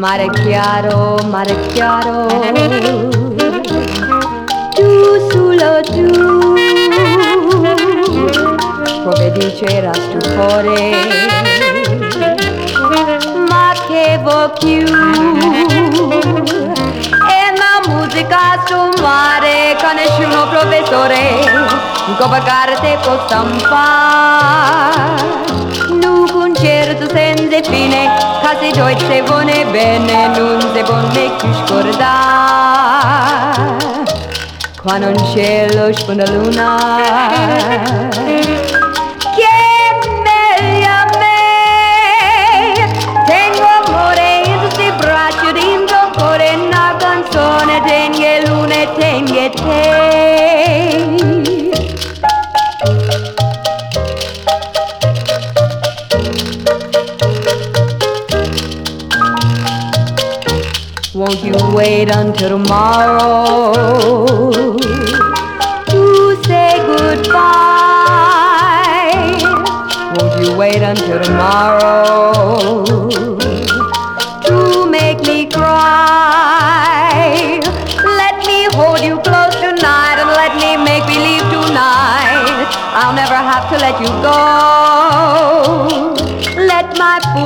mare chiaro, tu solo tu, provvedi c'era stupore, ma che vuoi più? E la musica sul mare con nessuno professore, con pagare può stampare. Un concerto senza fine, casi due se vuole bene, non si può più scordare. Quando in cielo spunta luna, che meglio a me, tengo amore in tutti i bracci, dentro ancora una canzone, tengo luna e tengo te. Won't you wait until tomorrow to say goodbye? Won't you wait until tomorrow to make me cry? Let me hold you close tonight and let me make believe tonight I'll never have to let you go. Let my